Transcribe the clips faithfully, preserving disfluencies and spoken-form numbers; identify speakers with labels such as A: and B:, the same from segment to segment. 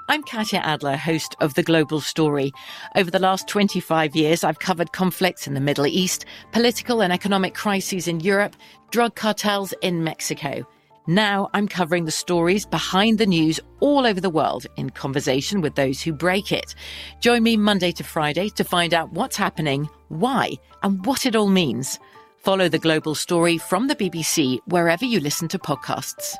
A: I'm Katya Adler, host of The Global Story. Over the last twenty-five years, I've covered conflicts in the Middle East, political and economic crises in Europe, drug cartels in Mexico. Now I'm covering the stories behind the news all over the world in conversation with those who break it. Join me Monday to Friday to find out what's happening, why, and what it all means. Follow The Global Story from the B B C wherever you listen to podcasts.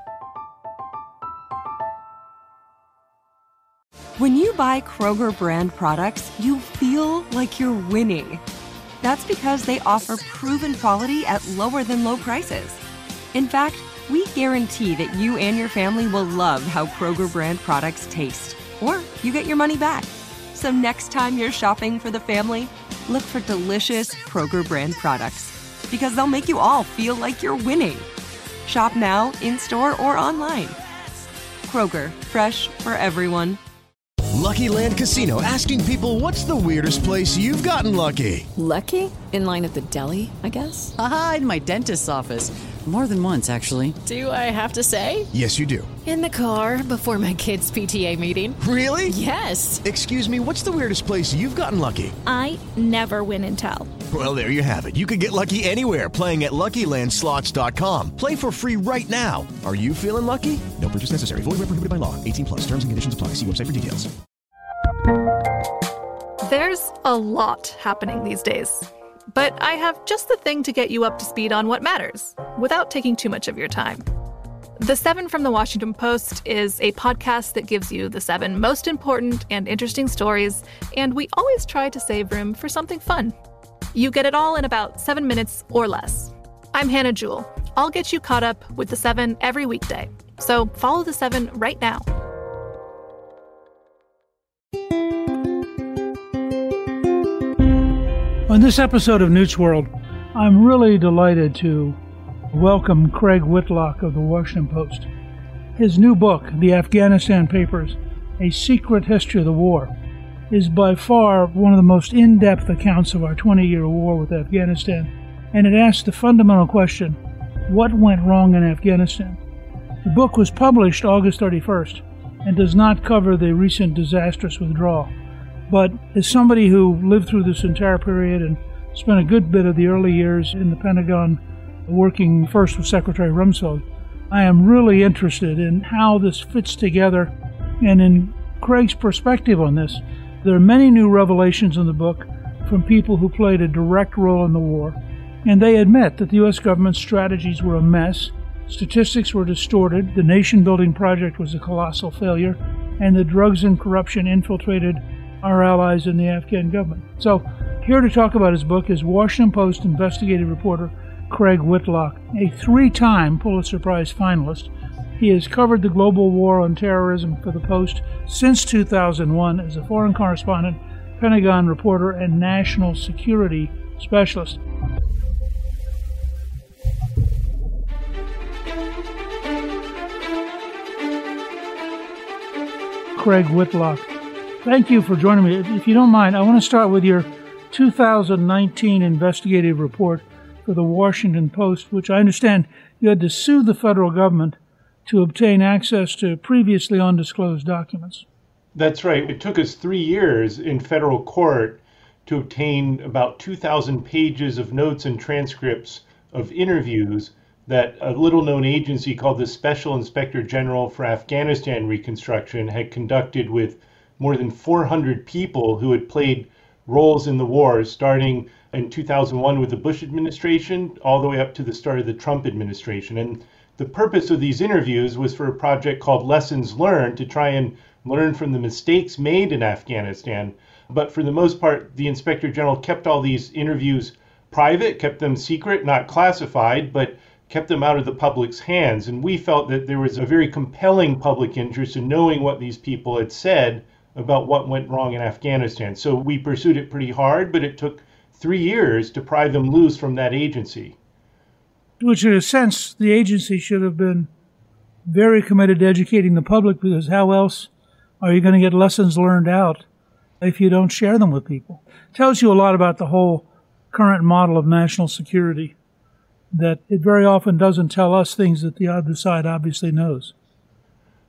B: When you buy Kroger brand products, you feel like you're winning. That's because they offer proven quality at lower than low prices. In fact, we guarantee that you and your family will love how Kroger brand products taste, or you get your money back. So next time you're shopping for the family, look for delicious Kroger brand products, because they'll make you all feel like you're winning. Shop now, in-store, or online. Kroger, fresh for everyone.
C: Lucky Land Casino, asking people, what's the weirdest place you've gotten lucky?
D: Lucky? In line at the deli, I guess?
E: Aha, in my dentist's office. More than once, actually.
D: Do I have to say?
C: Yes, you do.
D: In the car before my kids' P T A meeting.
C: Really?
D: Yes.
C: Excuse me, what's the weirdest place you've gotten lucky?
F: I never win and tell.
C: Well, there you have it. You can get lucky anywhere, playing at Lucky Land Slots dot com. Play for free right now. Are you feeling lucky? No purchase necessary. Void where prohibited by law. eighteen plus. Terms and conditions apply. See website for details.
G: There's a lot happening these days, but I have just the thing to get you up to speed on what matters, without taking too much of your time. The Seven from the Washington Post is a podcast that gives you the seven most important and interesting stories, and we always try to save room for something fun. You get it all in about seven minutes or less. I'm Hannah Jewell. I'll get you caught up with the seven every weekday, so follow the seven right now.
H: On this episode of Newt's World, I'm really delighted to welcome Craig Whitlock of the Washington Post. His new book, The Afghanistan Papers, A Secret History of the War, is by far one of the most in-depth accounts of our twenty-year war with Afghanistan, and it asks the fundamental question, what went wrong in Afghanistan? The book was published August thirty-first and does not cover the recent disastrous withdrawal. But as somebody who lived through this entire period and spent a good bit of the early years in the Pentagon working first with Secretary Rumsfeld, I am really interested in how this fits together and in Craig's perspective on this. There are many new revelations in the book from people who played a direct role in the war, and they admit that the U S government's strategies were a mess, statistics were distorted, the nation-building project was a colossal failure, and the drugs and corruption infiltrated our allies in the Afghan government. So, here to talk about his book is Washington Post investigative reporter Craig Whitlock, a three-time Pulitzer Prize finalist. He has covered the global war on terrorism for the Post since two thousand one as a foreign correspondent, Pentagon reporter, and national security specialist. Craig Whitlock, thank you for joining me. If you don't mind, I want to start with your two thousand nineteen investigative report for the Washington Post, which I understand you had to sue the federal government to obtain access to previously undisclosed documents.
I: That's right. It took us three years in federal court to obtain about two thousand pages of notes and transcripts of interviews that a little-known agency called the Special Inspector General for Afghanistan Reconstruction had conducted with more than four hundred people who had played roles in the war, starting in two thousand one with the Bush administration all the way up to the start of the Trump administration. And the purpose of these interviews was for a project called Lessons Learned, to try and learn from the mistakes made in Afghanistan. But for the most part, the Inspector General kept all these interviews private, kept them secret, not classified, but kept them out of the public's hands. And we felt that there was a very compelling public interest in knowing what these people had said about what went wrong in Afghanistan. So we pursued it pretty hard, but it took three years to pry them loose from that agency.
H: Which, in a sense, the agency should have been very committed to educating the public, because how else are you going to get lessons learned out if you don't share them with people? It tells you a lot about the whole current model of national security, that it very often doesn't tell us things that the other side obviously knows.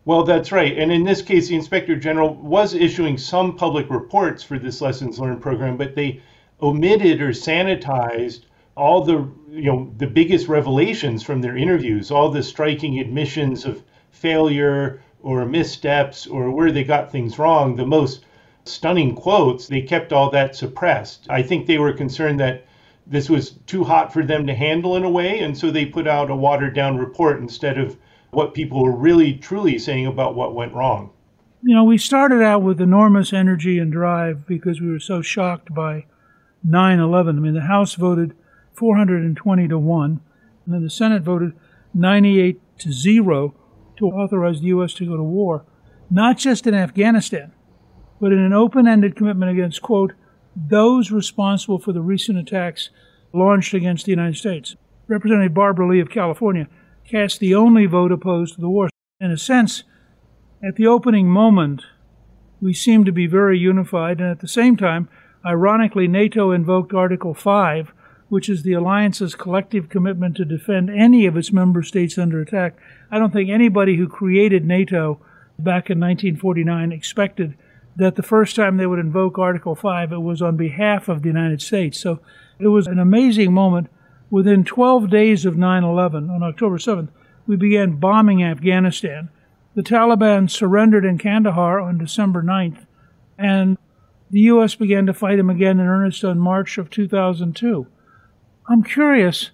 I: Well, that's right. And in this case, the Inspector General was issuing some public reports for this Lessons Learned program, but they omitted or sanitized all the, you know, the biggest revelations from their interviews, all the striking admissions of failure or missteps or where they got things wrong, the most stunning quotes. They kept all that suppressed. I think they were concerned that this was too hot for them to handle in a way, and so they put out a watered down report instead of what people were really truly saying about what went wrong.
H: You know, we started out with enormous energy and drive because we were so shocked by nine eleven. I mean, the House voted four hundred twenty to one, and then the Senate voted ninety-eight to zero to authorize the U S to go to war, not just in Afghanistan, but in an open-ended commitment against, quote, those responsible for the recent attacks launched against the United States. Representative Barbara Lee of California cast the only vote opposed to the war. In a sense, at the opening moment, we seemed to be very unified, and at the same time, ironically, NATO invoked Article five, which is the alliance's collective commitment to defend any of its member states under attack. I don't think anybody who created NATO back in nineteen forty-nine expected that the first time they would invoke Article five, it was on behalf of the United States. So it was an amazing moment. Within twelve days of nine eleven, on October seventh, we began bombing Afghanistan. The Taliban surrendered in Kandahar on December ninth, and the U S began to fight them again in earnest on March of two thousand two. I'm curious,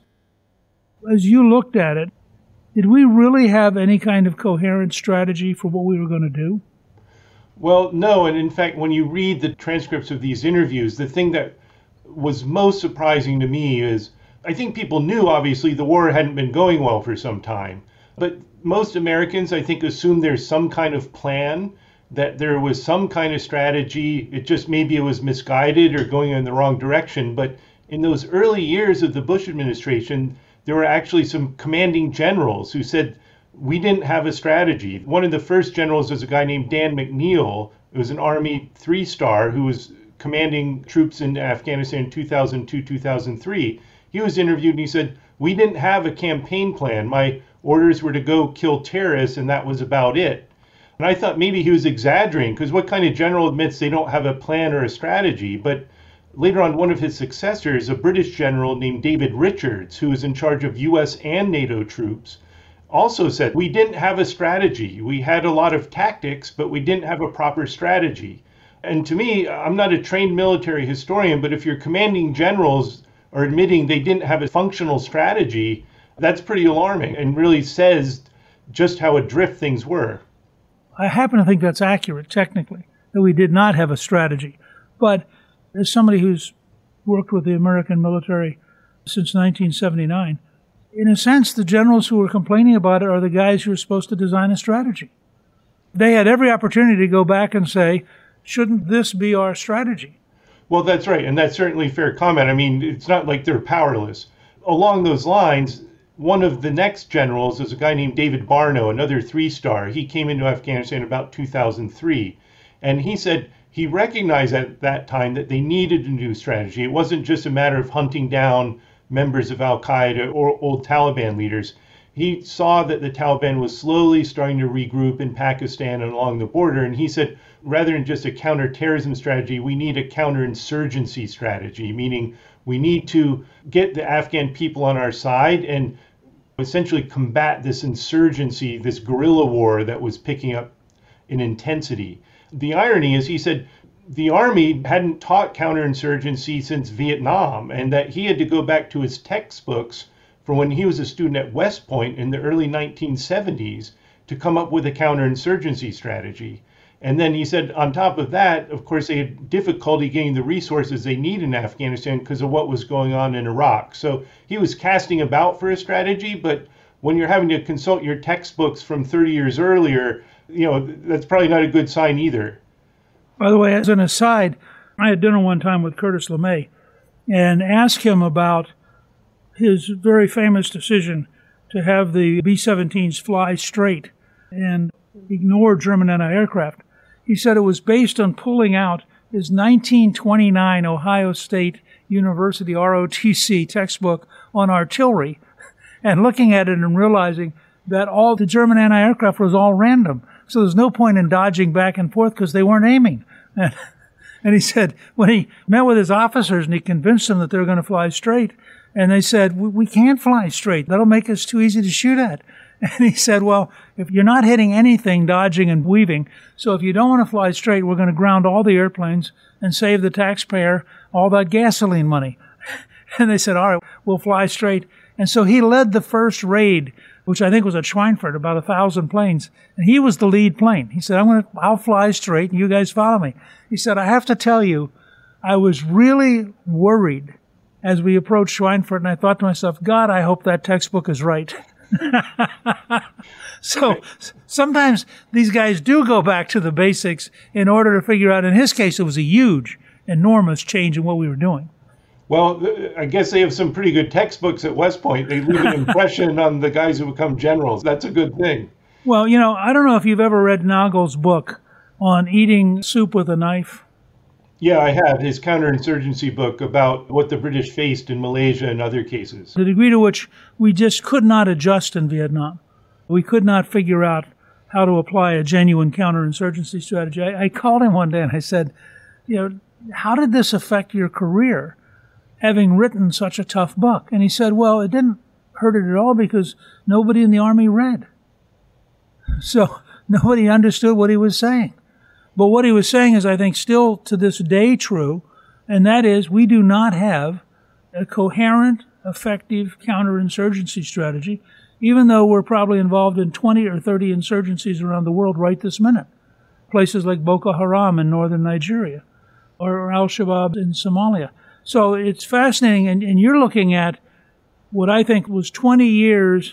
H: as you looked at it, did we really have any kind of coherent strategy for what we were going to do?
I: Well, no, and in fact, when you read the transcripts of these interviews, the thing that was most surprising to me is I think people knew, obviously, the war hadn't been going well for some time. But most Americans, I think, assume there's some kind of plan, that there was some kind of strategy. It just maybe it was misguided or going in the wrong direction. But in those early years of the Bush administration, there were actually some commanding generals who said, we didn't have a strategy. One of the first generals was a guy named Dan McNeil. It was an Army three-star who was commanding troops in Afghanistan in two thousand two, two thousand three. He was interviewed and he said, we didn't have a campaign plan. My orders were to go kill terrorists, and that was about it. And I thought maybe he was exaggerating, because what kind of general admits they don't have a plan or a strategy? But later on, one of his successors, a British general named David Richards, who was in charge of U S and NATO troops, also said, we didn't have a strategy. We had a lot of tactics, but we didn't have a proper strategy. And to me, I'm not a trained military historian, but if your commanding generals are admitting they didn't have a functional strategy, that's pretty alarming and really says just how adrift things were.
H: I happen to think that's accurate, technically, that we did not have a strategy. But as somebody who's worked with the American military since nineteen seventy-nine, in a sense, the generals who were complaining about it are the guys who are supposed to design a strategy. They had every opportunity to go back and say, shouldn't this be our strategy?
I: Well, that's right, and that's certainly a fair comment. I mean, it's not like they're powerless. Along those lines, one of the next generals is a guy named David Barno, another three-star. He came into Afghanistan about two thousand three, and he said he recognized at that time that they needed a new strategy. It wasn't just a matter of hunting down members of Al-Qaeda or old Taliban leaders. He saw that the Taliban was slowly starting to regroup in Pakistan and along the border, and he said, rather than just a counterterrorism strategy, we need a counterinsurgency strategy, meaning we need to get the Afghan people on our side and essentially combat this insurgency, this guerrilla war that was picking up in intensity. The irony is, he said, the Army hadn't taught counterinsurgency since Vietnam, and that he had to go back to his textbooks from when he was a student at West Point in the early nineteen seventies to come up with a counterinsurgency strategy. And then he said, on top of that, of course, they had difficulty getting the resources they need in Afghanistan because of what was going on in Iraq. So he was casting about for a strategy, but when you're having to consult your textbooks from thirty years earlier, you know, that's probably not a good sign either.
H: By the way, as an aside, I had dinner one time with Curtis LeMay and asked him about his very famous decision to have the B seventeens fly straight and ignore German anti-aircraft. He said it was based on pulling out his nineteen twenty-nine Ohio State University R O T C textbook on artillery and looking at it and realizing that all the German anti-aircraft was all random. So there's no point in dodging back and forth because they weren't aiming. And, and he said when he met with his officers and he convinced them that they were going to fly straight, and they said, we, we can't fly straight. That'll make us too easy to shoot at. And he said, well, if you're not hitting anything, dodging and weaving, so if you don't want to fly straight, we're going to ground all the airplanes and save the taxpayer all that gasoline money. And they said, all right, we'll fly straight. And so he led the first raid, which I think was at Schweinfurt, about a thousand planes. And he was the lead plane. He said, I'm going to, I'll fly straight and you guys follow me. He said, I have to tell you, I was really worried as we approached Schweinfurt, and I thought to myself, God, I hope that textbook is right. So sometimes these guys do go back to the basics in order to figure out, in his case, it was a huge, enormous change in what we were doing.
I: Well, I guess they have some pretty good textbooks at West Point. They leave an impression on the guys who become generals. That's a good thing.
H: Well, you know, I don't know if you've ever read Nagel's book on eating soup with a knife.
I: Yeah, I have. His counterinsurgency book about what the British faced in Malaysia and other cases.
H: The degree to which we just could not adjust in Vietnam. We could not figure out how to apply a genuine counterinsurgency strategy. I, I called him one day and I said, you know, how did this affect your career, having written such a tough book? And he said, well, it didn't hurt it at all because nobody in the Army read. So nobody understood what he was saying. But what he was saying is, I think, still to this day true, and that is we do not have a coherent, effective counterinsurgency strategy, even though we're probably involved in twenty or thirty insurgencies around the world right this minute. Places like Boko Haram in northern Nigeria or Al-Shabaab in Somalia. So it's fascinating, and, and you're looking at what I think was twenty years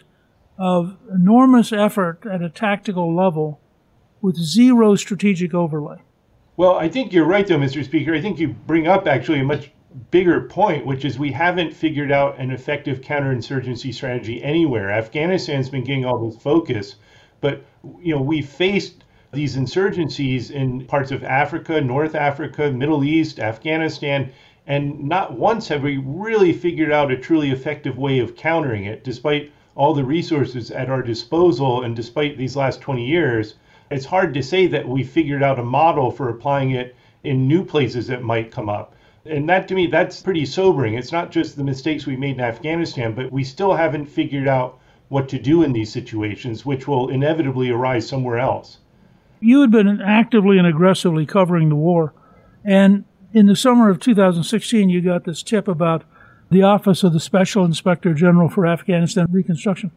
H: of enormous effort at a tactical level with zero strategic overlay.
I: Well, I think you're right, though, Mister Speaker. I think you bring up actually a much bigger point, which is we haven't figured out an effective counterinsurgency strategy anywhere. Afghanistan's been getting all this focus, but you know we faced these insurgencies in parts of Africa, North Africa, Middle East, Afghanistan, and not once have we really figured out a truly effective way of countering it, despite all the resources at our disposal and despite these last twenty years. It's hard to say that we figured out a model for applying it in new places that might come up. And that, to me, that's pretty sobering. It's not just the mistakes we made in Afghanistan, but we still haven't figured out what to do in these situations, which will inevitably arise somewhere else.
H: You had been actively and aggressively covering the war. And in the summer of two thousand sixteen, you got this tip about the Office of the Special Inspector General for Afghanistan Reconstruction.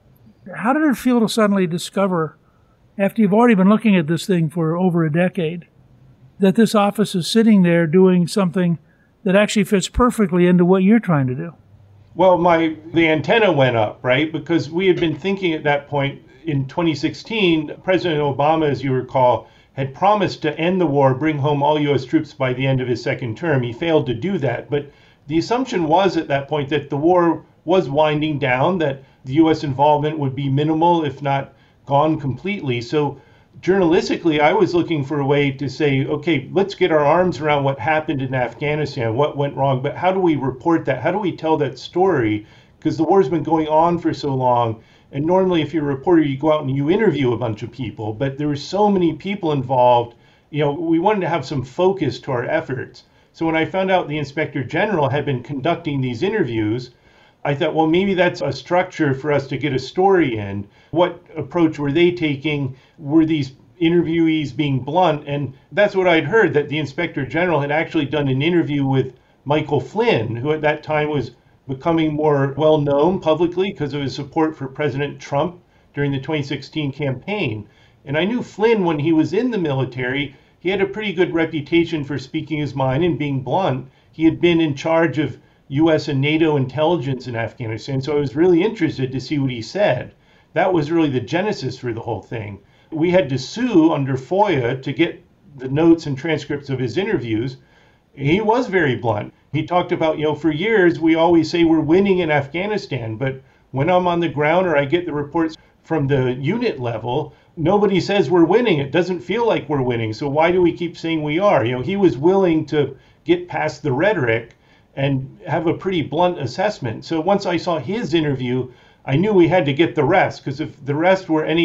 H: How did it feel to suddenly discover, after you've already been looking at this thing for over a decade, that this office is sitting there doing something that actually fits perfectly into what you're trying to do?
I: Well, my the antenna went up, right? Because we had been thinking at that point in twenty sixteen, President Obama, as you recall, had promised to end the war, bring home all U S troops by the end of his second term. He failed to do that. But the assumption was at that point that the war was winding down, that the U S involvement would be minimal, if not gone completely. So journalistically, I was looking for a way to say, okay, let's get our arms around what happened in Afghanistan, what went wrong, but how do we report that? How do we tell that story? Because the war's been going on for so long. And normally, if you're a reporter, you go out and you interview a bunch of people, but there were so many people involved, you know, we wanted to have some focus to our efforts. So when I found out the Inspector General had been conducting these interviews, I thought, well, maybe that's a structure for us to get a story in. What approach were they taking? Were these interviewees being blunt? And that's what I'd heard, that the Inspector General had actually done an interview with Michael Flynn, who at that time was becoming more well-known publicly because of his support for President Trump during the twenty sixteen campaign. And I knew Flynn, when he was in the military, he had a pretty good reputation for speaking his mind and being blunt. He had been in charge of U S and NATO intelligence in Afghanistan, so I was really interested to see what he said. That was really the genesis for the whole thing. We had to sue under FOIA to get the notes and transcripts of his interviews. He was very blunt. He talked about, you know, for years we always say we're winning in Afghanistan, but when I'm on the ground or I get the reports from the unit level, nobody says we're winning. It doesn't feel like we're winning. So why do we keep saying we are? You know, he was willing to get past the rhetoric and have a pretty blunt assessment. So once I saw his interview, I knew we had to get the rest, because if the rest were any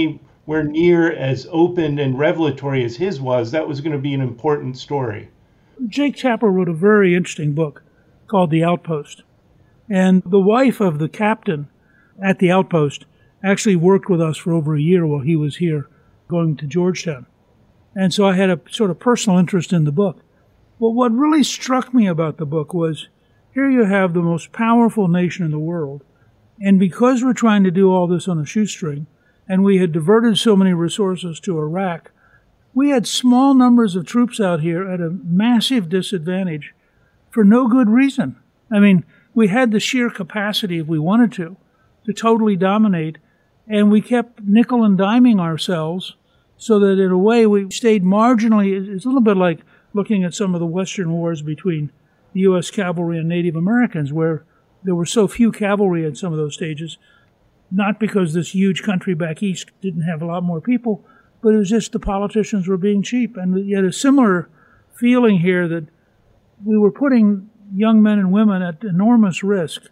I: where near as open and revelatory as his was, that was going to be an important story.
H: Jake Tapper wrote a very interesting book called The Outpost. And the wife of the captain at the Outpost actually worked with us for over a year while he was here going to Georgetown. And so I had a sort of personal interest in the book. But what really struck me about the book was, here you have the most powerful nation in the world. And because we're trying to do all this on a shoestring, and we had diverted so many resources to Iraq, we had small numbers of troops out here at a massive disadvantage for no good reason. I mean, we had the sheer capacity, if we wanted to, to totally dominate, and we kept nickel and diming ourselves so that in a way we stayed marginally. It's a little bit like looking at some of the Western wars between the U S cavalry and Native Americans, where there were so few cavalry in some of those stages, not because this huge country back east didn't have a lot more people, but it was just the politicians were being cheap. And you had a similar feeling here that we were putting young men and women at enormous risk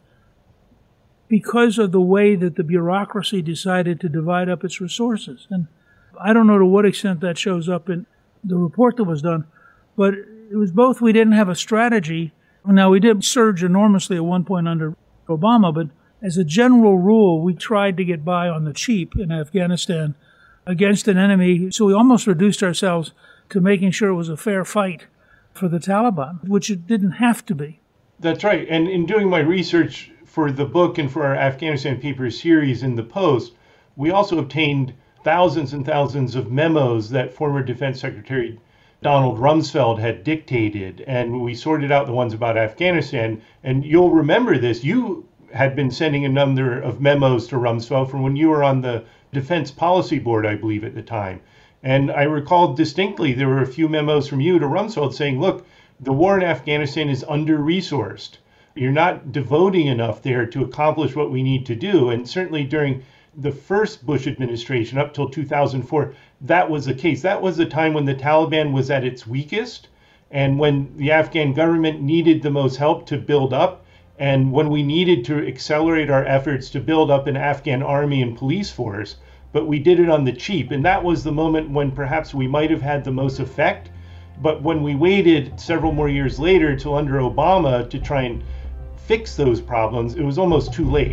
H: because of the way that the bureaucracy decided to divide up its resources. And I don't know to what extent that shows up in the report that was done, but it was both we didn't have a strategy. Now, we did surge enormously at one point under Obama, but as a general rule, we tried to get by on the cheap in Afghanistan against an enemy. So we almost reduced ourselves to making sure it was a fair fight for the Taliban, which it didn't have to be.
I: That's right. And in doing my research for the book and for our Afghanistan Papers series in the Post, we also obtained thousands and thousands of memos that former Defense Secretary Donald Rumsfeld had dictated, and we sorted out the ones about Afghanistan. And you'll remember this. You had been sending a number of memos to Rumsfeld from when you were on the Defense Policy Board, I believe, at the time. And I recall distinctly there were a few memos from you to Rumsfeld saying, look, the war in Afghanistan is under-resourced. You're not devoting enough there to accomplish what we need to do. And certainly during the first Bush administration up till two thousand four, that was the case. That was the time when the Taliban was at its weakest and when the Afghan government needed the most help to build up, and when we needed to accelerate our efforts to build up an Afghan army and police force. But we did it on the cheap. And that was the moment when perhaps we might have had the most effect. But when we waited several more years later till under Obama to try and fix those problems, it was almost too late.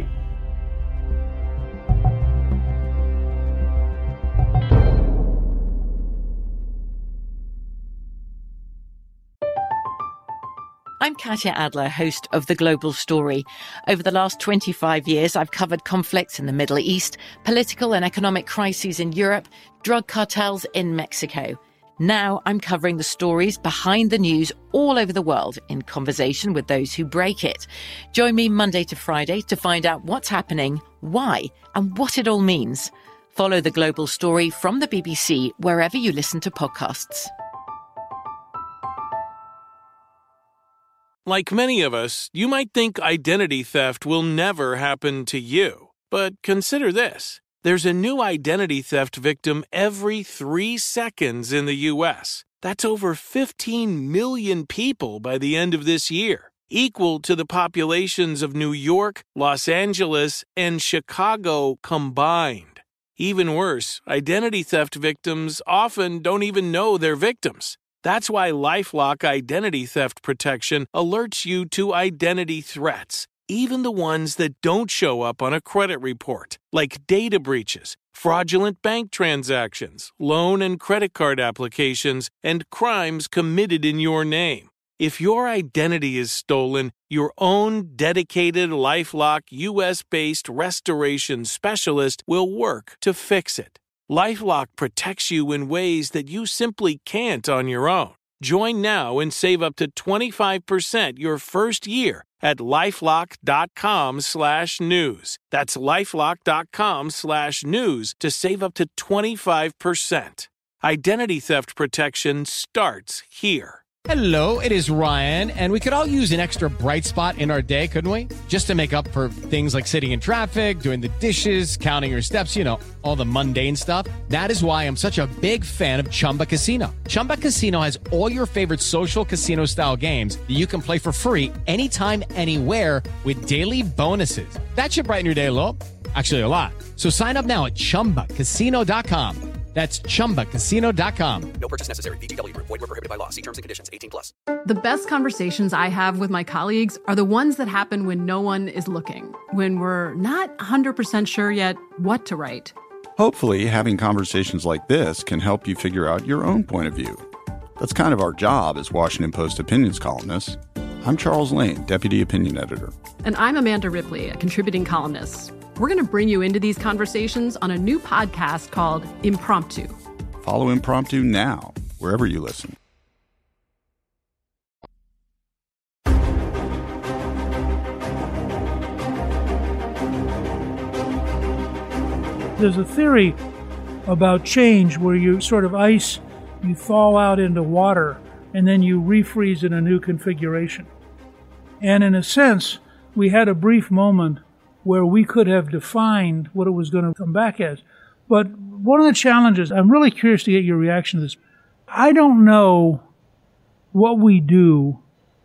A: I'm Katya Adler, host of The Global Story. Over the last twenty-five years, I've covered conflicts in the Middle East, political and economic crises in Europe, drug cartels in Mexico. Now I'm covering the stories behind the news all over the world in conversation with those who break it. Join me Monday to Friday to find out what's happening, why, and what it all means. Follow The Global Story from the B B C wherever you listen to podcasts.
J: Like many of us, you might think identity theft will never happen to you. But consider this. There's a new identity theft victim every three seconds in the U S. That's over fifteen million people by the end of this year, equal to the populations of New York, Los Angeles, and Chicago combined. Even worse, identity theft victims often don't even know they're victims. That's why LifeLock Identity Theft Protection alerts you to identity threats, even the ones that don't show up on a credit report, like data breaches, fraudulent bank transactions, loan and credit card applications, and crimes committed in your name. If your identity is stolen, your own dedicated LifeLock U S-based restoration specialist will work to fix it. LifeLock protects you in ways that you simply can't on your own. Join now and save up to twenty-five percent your first year at LifeLock.com slash news. That's LifeLock.com slash news to save up to twenty-five percent. Identity theft protection starts here.
K: Hello, it is Ryan, and we could all use an extra bright spot in our day, couldn't we? Just to make up for things like sitting in traffic, doing the dishes, counting your steps, you know, all the mundane stuff. That is why I'm such a big fan of Chumba Casino. Chumba Casino has all your favorite social casino-style games that you can play for free anytime, anywhere with daily bonuses. That should brighten your day a little. Actually, a lot. So sign up now at chumba casino dot com. That's chumba casino dot com.
L: No purchase necessary. V G W. Void where prohibited by law. See terms and conditions. eighteen plus.
M: The best conversations I have with my colleagues are the ones that happen when no one is looking, when we're not one hundred percent sure yet what to write.
N: Hopefully, having conversations like this can help you figure out your own point of view. That's kind of our job as Washington Post opinions columnists. I'm Charles Lane, Deputy Opinion Editor.
M: And I'm Amanda Ripley, a contributing columnist. We're going to bring you into these conversations on a new podcast called Impromptu.
N: Follow Impromptu now, wherever you listen.
H: There's a theory about change where you sort of ice, you thaw out into water, and then you refreeze in a new configuration. And in a sense, we had a brief moment where we could have defined what it was going to come back as. But one of the challenges, I'm really curious to get your reaction to this. I don't know what we do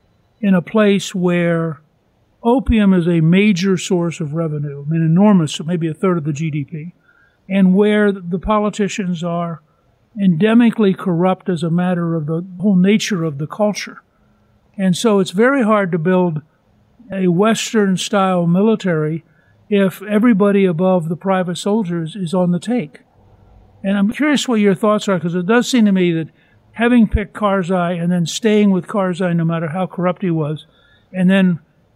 H: in a place where opium is a major source of revenue, I mean enormous, maybe a third of the G D P, and where the politicians are endemically corrupt as a matter of the whole nature of the culture. And so it's very hard to build a Western-style military if everybody above the private soldiers is on the take. And I'm curious what your thoughts are, because it does seem to me that having picked Karzai and then staying with Karzai no matter how corrupt he was, and then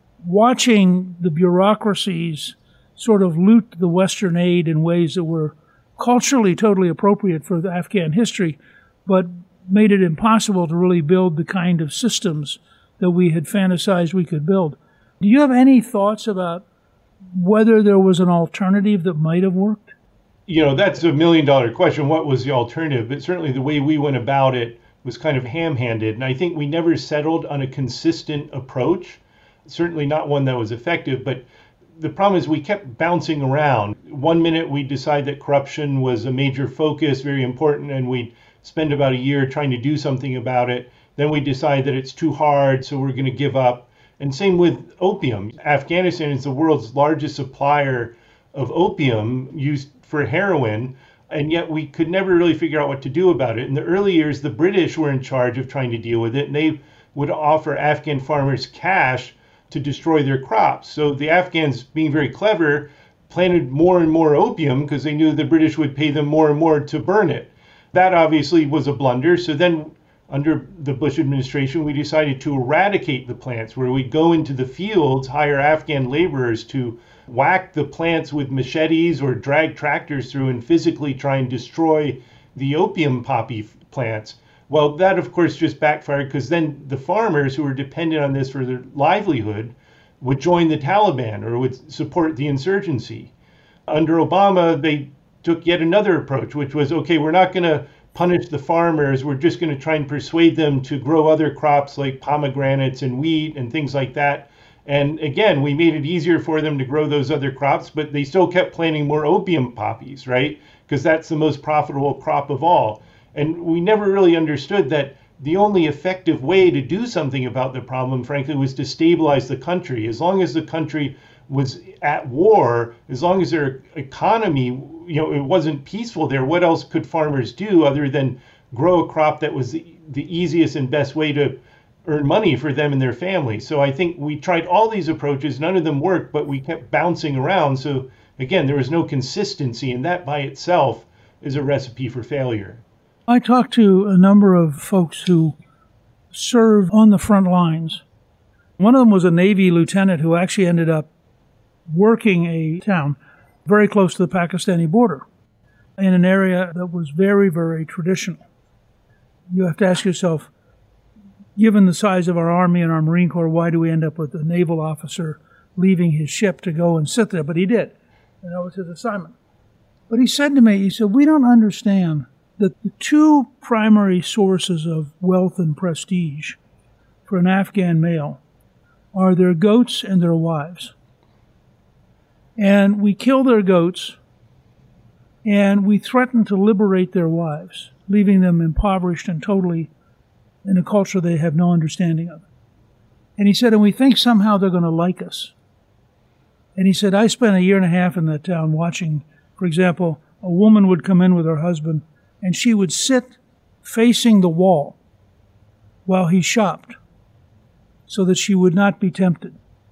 H: watching the bureaucracies sort of loot the Western aid in ways that were culturally totally appropriate for the Afghan history, but made it impossible to really build the kind of systems that we had fantasized we could build. Do you have any thoughts about whether there was an alternative that might have worked?
I: You know, that's a million dollar question. What was the alternative? But certainly the way we went about it was kind of ham-handed. And I think we never settled on a consistent approach, certainly not one that was effective. But the problem is we kept bouncing around. One minute we decide that corruption was a major focus, very important, and we'd spend about a year trying to do something about it. Then we decide that it's too hard, so we're going to give up. And same with opium. Afghanistan is the world's largest supplier of opium used for heroin, and yet we could never really figure out what to do about it. In the early years, the British were in charge of trying to deal with it, and they would offer Afghan farmers cash to destroy their crops. So the Afghans, being very clever, planted more and more opium because they knew the British would pay them more and more to burn it. That obviously was a blunder. So then under the Bush administration, we decided to eradicate the plants, where we'd go into the fields, hire Afghan laborers to whack the plants with machetes or drag tractors through and physically try and destroy the opium poppy plants. Well, that, of course, just backfired, because then the farmers who were dependent on this for their livelihood would join the Taliban or would support the insurgency. Under Obama, they took yet another approach, which was, okay, we're not going to punish the farmers. We're just going to try and persuade them to grow other crops like pomegranates and wheat and things like that. And again, we made it easier for them to grow those other crops, but they still kept planting more opium poppies, right? Because that's the most profitable crop of all. And we never really understood that the only effective way to do something about the problem, frankly, was to stabilize the country. As long as the country was at war, as long as their economy, you know, it wasn't peaceful there, what else could farmers do other than grow a crop that was the, the easiest and best way to earn money for them and their families? So I think we tried all these approaches, none of them worked, but we kept bouncing around. So again, there was no consistency, and that by itself is a recipe for failure.
H: I talked to a number of folks who served on the front lines. One of them was a Navy lieutenant who actually ended up working a town very close to the Pakistani border in an area that was very, very traditional. You have to ask yourself, given the size of our Army and our Marine Corps, why do we end up with a naval officer leaving his ship to go and sit there? But he did, and that was his assignment. But he said to me, he said, we don't understand that the two primary sources of wealth and prestige for an Afghan male are their goats and their wives. And we kill their goats, and we threaten to liberate their wives, leaving them impoverished and totally in a culture they have no understanding of. And he said, and we think somehow they're going to like us. And he said, I spent a year and a half in that town watching, for example, a woman would come in with her husband, and she would sit facing the wall while he shopped so that she would not be tempted.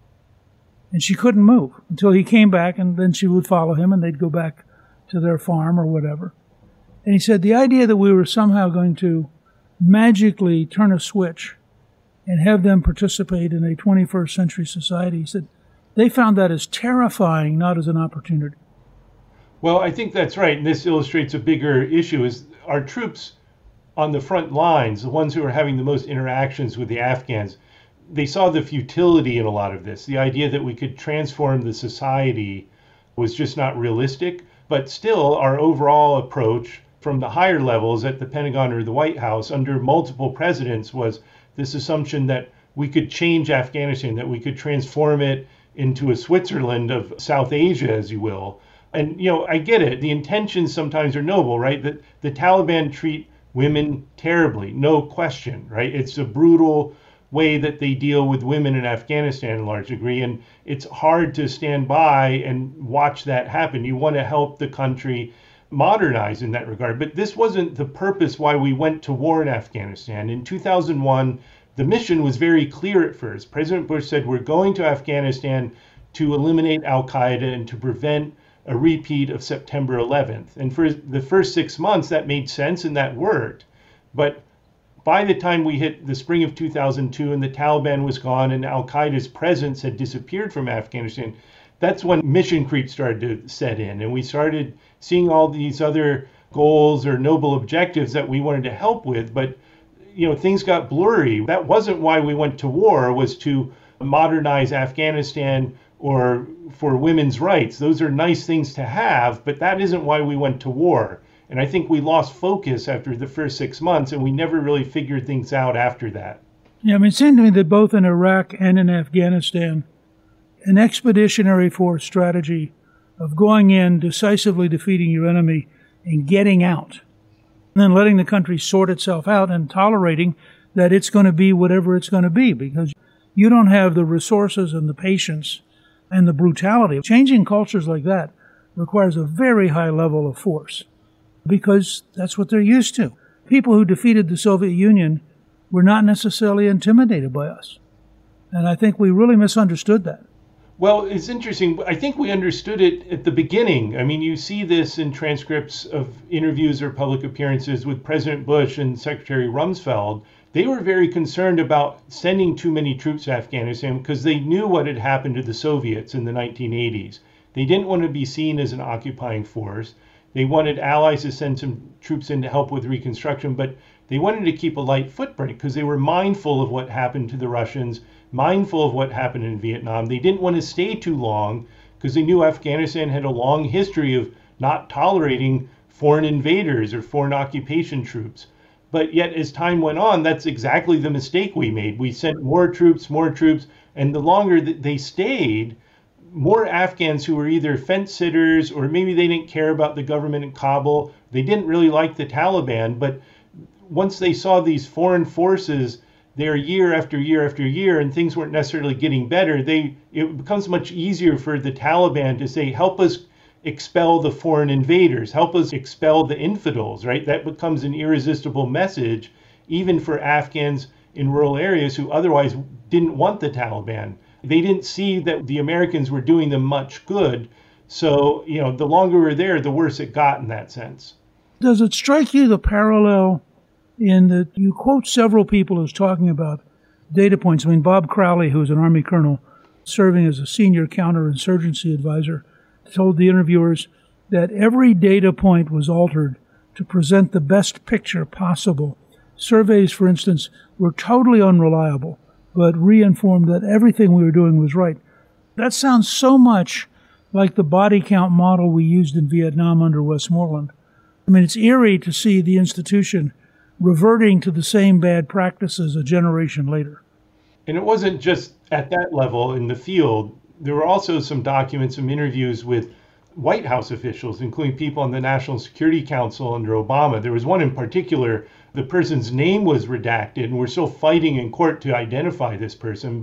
H: And she couldn't move until he came back, and then she would follow him, and they'd go back to their farm or whatever. And he said the idea that we were somehow going to magically turn a switch and have them participate in a twenty-first century society, he said they found that as terrifying, not as an opportunity.
I: Well, I think that's right. And this illustrates a bigger issue is our troops on the front lines, the ones who are having the most interactions with the Afghans, they saw the futility in a lot of this. The idea that we could transform the society was just not realistic. But still, our overall approach from the higher levels at the Pentagon or the White House under multiple presidents was this assumption that we could change Afghanistan, that we could transform it into a Switzerland of South Asia, as you will. And, you know, I get it. The intentions sometimes are noble, right? That the Taliban treat women terribly, no question, right? It's a brutal way that they deal with women in Afghanistan in large degree. And it's hard to stand by and watch that happen. You want to help the country modernize in that regard. But this wasn't the purpose why we went to war in Afghanistan. In two thousand one, the mission was very clear at first. President Bush said, we're going to Afghanistan to eliminate al-Qaeda and to prevent a repeat of September eleventh. And for the first six months, that made sense and that worked. But by the time we hit the spring of two thousand two and the Taliban was gone and al-Qaeda's presence had disappeared from Afghanistan, that's when mission creep started to set in. And we started seeing all these other goals or noble objectives that we wanted to help with. But, you know, things got blurry. That wasn't why we went to war, was to modernize Afghanistan or for women's rights. Those are nice things to have, but that isn't why we went to war. And I think we lost focus after the first six months, and we never really figured things out after that.
H: Yeah, I mean, it seemed to me that both in Iraq and in Afghanistan, an expeditionary force strategy of going in, decisively defeating your enemy, and getting out, and then letting the country sort itself out and tolerating that it's going to be whatever it's going to be, because you don't have the resources and the patience and the brutality. Changing cultures like that requires a very high level of force, because that's what they're used to. People who defeated the Soviet Union were not necessarily intimidated by us. And I think we really misunderstood that.
I: Well, it's interesting. I think we understood it at the beginning. I mean, you see this in transcripts of interviews or public appearances with President Bush and Secretary Rumsfeld. They were very concerned about sending too many troops to Afghanistan because they knew what had happened to the Soviets in the nineteen eighties. They didn't want to be seen as an occupying force. They wanted allies to send some troops in to help with reconstruction, but they wanted to keep a light footprint because they were mindful of what happened to the Russians, mindful of what happened in Vietnam. They didn't want to stay too long because they knew Afghanistan had a long history of not tolerating foreign invaders or foreign occupation troops. But yet, as time went on, that's exactly the mistake we made. We sent more troops, more troops, and the longer that they stayed, more Afghans who were either fence sitters or maybe they didn't care about the government in Kabul. They didn't really like the Taliban, but once they saw these foreign forces there year after year after year and things weren't necessarily getting better, they it becomes much easier for the Taliban to say, help us expel the foreign invaders, help us expel the infidels, right? That becomes an irresistible message, even for Afghans in rural areas who otherwise didn't want the Taliban. They didn't see that the Americans were doing them much good. So, you know, the longer we're there, the worse it got in that sense.
H: Does it strike you the parallel in that you quote several people as talking about data points? I mean, Bob Crowley, who was an Army colonel serving as a senior counterinsurgency advisor, told the interviewers that every data point was altered to present the best picture possible. Surveys, for instance, were totally unreliable, but reinformed that everything we were doing was right. That sounds so much like the body count model we used in Vietnam under Westmoreland. I mean, it's eerie to see the institution reverting to the same bad practices a generation later.
I: And it wasn't just at that level in the field. There were also some documents, some interviews with White House officials, including people on the National Security Council under Obama. There was one in particular, the person's name was redacted, and we're still fighting in court to identify this person, but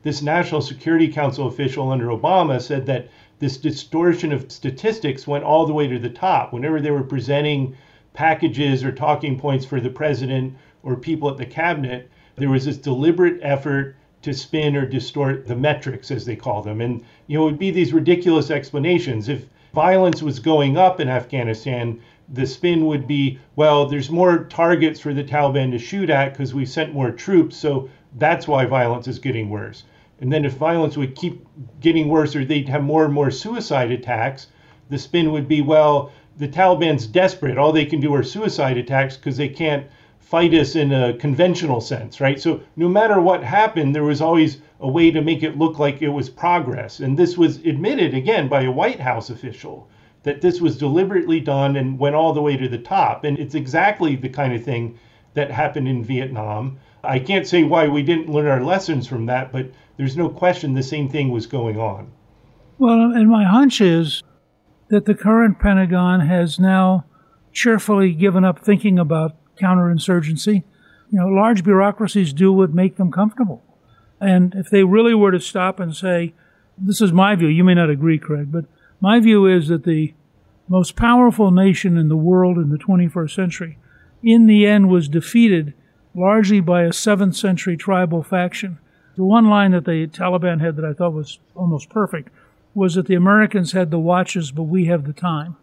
I: this National Security Council official under Obama said that this distortion of statistics went all the way to the top. Whenever they were presenting packages or talking points for the president or people at the cabinet, there was this deliberate effort to spin or distort the metrics, as they call them. And, you know, it would be these ridiculous explanations. If violence was going up in Afghanistan, the spin would be, well, there's more targets for the Taliban to shoot at because we sent more troops, so that's why violence is getting worse. And then if violence would keep getting worse or they'd have more and more suicide attacks, the spin would be, well, the Taliban's desperate. All they can do are suicide attacks because they can't fight us in a conventional sense, right? So no matter what happened, there was always a way to make it look like it was progress. And this was admitted, again, by a White House official, that this was deliberately done and went all the way to the top. And it's exactly the kind of thing that happened in Vietnam. I can't say why we didn't learn our lessons from that, but there's no question the same thing was going on.
H: Well, and my hunch is that the current Pentagon has now cheerfully given up thinking about counterinsurgency. You know, large bureaucracies do what make them comfortable. And if they really were to stop and say, this is my view, you may not agree, Craig, but my view is that the most powerful nation in the world in the twenty-first century, in the end, was defeated largely by a seventh century tribal faction. The one line that the Taliban had that I thought was almost perfect was that the Americans had the watches, but we have the time.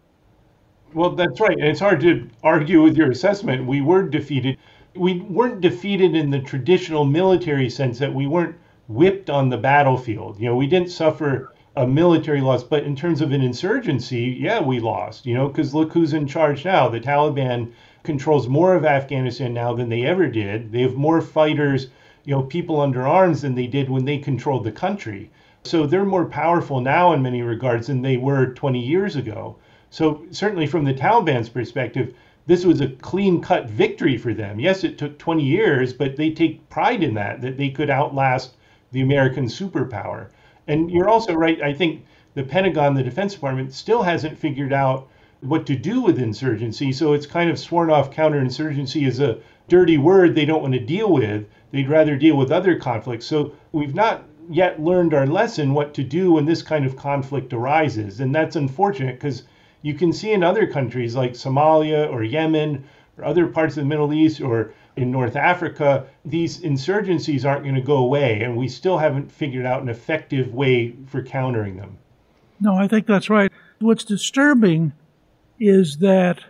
I: Well, that's right. And it's hard to argue with your assessment. We were defeated. We weren't defeated in the traditional military sense that we weren't whipped on the battlefield. You know, we didn't suffer a military loss, but in terms of an insurgency, yeah, we lost, you know, because look who's in charge now. The Taliban controls more of Afghanistan now than they ever did. They have more fighters, you know, people under arms than they did when they controlled the country. So they're more powerful now in many regards than they were twenty years ago. So certainly from the Taliban's perspective, this was a clean-cut victory for them. Yes, it took twenty years, but they take pride in that, that they could outlast the American superpower. And you're also right, I think the Pentagon, the Defense Department, still hasn't figured out what to do with insurgency. So it's kind of sworn off counterinsurgency as a dirty word they don't want to deal with. They'd rather deal with other conflicts. So we've not yet learned our lesson what to do when this kind of conflict arises. And that's unfortunate because you can see in other countries like Somalia or Yemen or other parts of the Middle East or in North Africa, these insurgencies aren't going to go away. And we still haven't figured out an effective way for countering them.
H: No, I think that's right. What's disturbing is that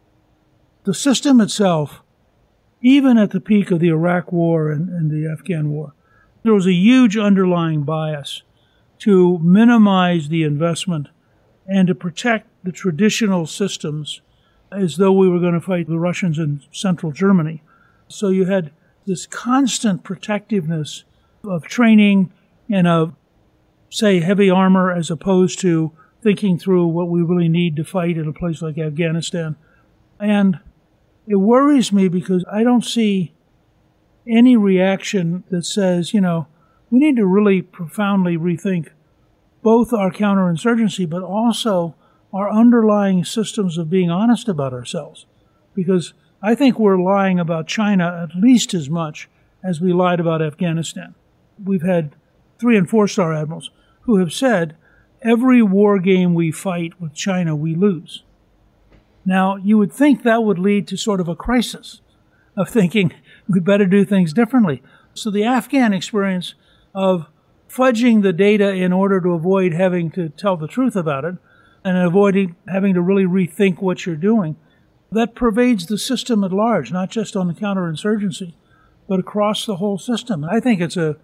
H: the system itself, even at the peak of the Iraq War and, and the Afghan War, there was a huge underlying bias to minimize the investment and to protect the traditional systems as though we were going to fight the Russians in central Germany. So you had this constant protectiveness of training and of, say, heavy armor as opposed to thinking through what we really need to fight in a place like Afghanistan. And it worries me because I don't see any reaction that says, you know, we need to really profoundly rethink both our counterinsurgency, but also our underlying systems of being honest about ourselves. Because I think we're lying about China at least as much as we lied about Afghanistan. We've had three and four star admirals who have said, every war game we fight with China, we lose. Now, you would think that would lead to sort of a crisis of thinking we better do things differently. So the Afghan experience of fudging the data in order to avoid having to tell the truth about it and avoiding having to really rethink what you're doing, that pervades the system at large, not just on the counterinsurgency, but across the whole system. I think it's a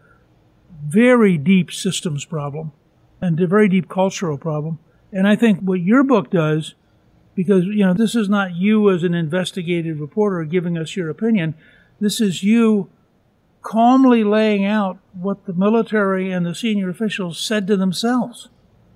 H: very deep systems problem and a very deep cultural problem. And I think what your book does, because, you know, this is not you as an investigative reporter giving us your opinion, this is you calmly laying out what the military and the senior officials said to themselves.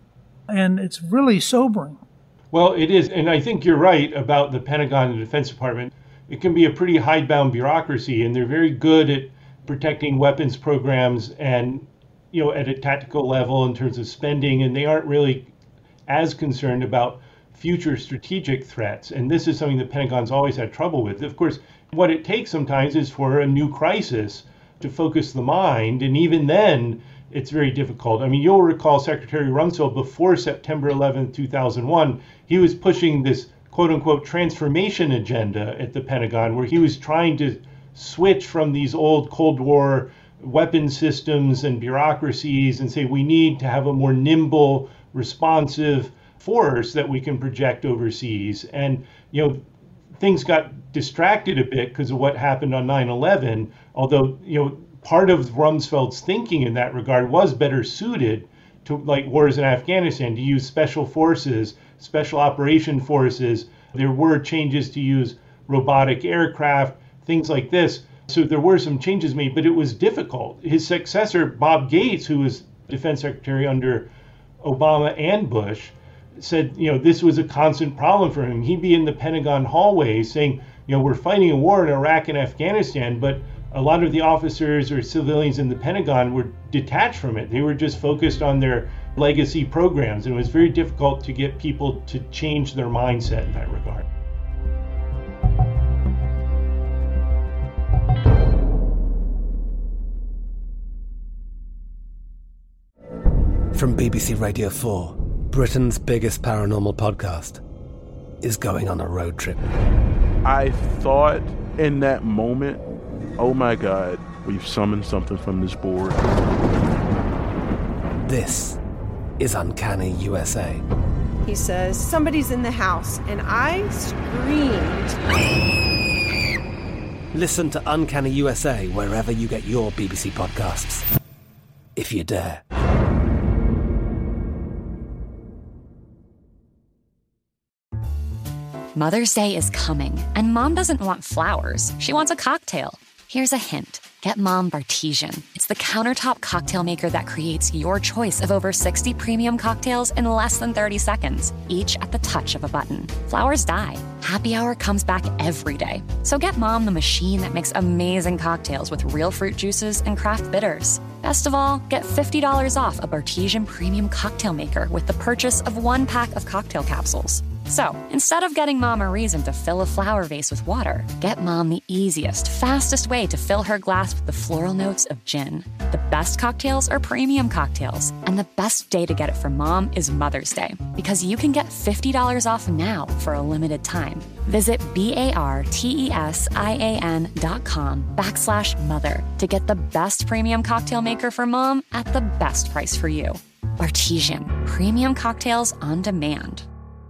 H: And it's really sobering.
I: Well, it is. And I think you're right about the Pentagon and the Defense Department. It can be a pretty hidebound bureaucracy, and they're very good at protecting weapons programs and, you know, at a tactical level in terms of spending, and they aren't really as concerned about future strategic threats. And this is something the Pentagon's always had trouble with. Of course, what it takes sometimes is for a new crisis to focus the mind. And even then, it's very difficult. I mean, you'll recall Secretary Rumsfeld before September eleventh, two thousand one, he was pushing this quote unquote transformation agenda at the Pentagon, where he was trying to switch from these old Cold War weapon systems and bureaucracies and say we need to have a more nimble, responsive force that we can project overseas. And, you know, things got distracted a bit because of what happened on nine eleven, although, you know, part of Rumsfeld's thinking in that regard was better suited to, like, wars in Afghanistan, to use special forces, special operation forces. There were changes to use robotic aircraft, things like this. So there were some changes made, but it was difficult. His successor, Bob Gates, who was defense secretary under Obama and Bush, said, you know, this was a constant problem for him. He'd be in the Pentagon hallways saying, you know, we're fighting a war in Iraq and Afghanistan, but a lot of the officers or civilians in the Pentagon were detached from it. They were just focused on their legacy programs, and it was very difficult to get people to change their mindset in that regard.
O: From B B C Radio four, Britain's biggest paranormal podcast is going on a road trip.
P: I thought in that moment, oh my God, we've summoned something from this board.
O: This is Uncanny U S A.
Q: He says, somebody's in the house, and I screamed.
O: Listen to Uncanny U S A wherever you get your B B C podcasts, if you dare.
R: Mother's Day is coming, and Mom doesn't want flowers. She wants a cocktail. Here's a hint. Get Mom Bartesian. It's the countertop cocktail maker that creates your choice of over sixty premium cocktails in less than thirty seconds, each at the touch of a button. Flowers die. Happy Hour comes back every day. So get Mom the machine that makes amazing cocktails with real fruit juices and craft bitters. Best of all, get fifty dollars off a Bartesian premium cocktail maker with the purchase of one pack of cocktail capsules. So, instead of getting Mom a reason to fill a flower vase with water, get Mom the easiest, fastest way to fill her glass with the floral notes of gin. The best cocktails are premium cocktails, and the best day to get it for Mom is Mother's Day, because you can get fifty dollars off now for a limited time. Visit B-A-R-T-E-S-I-A-N dot com backslash mother to get the best premium cocktail maker for Mom at the best price for you. Bartesian, premium cocktails on demand.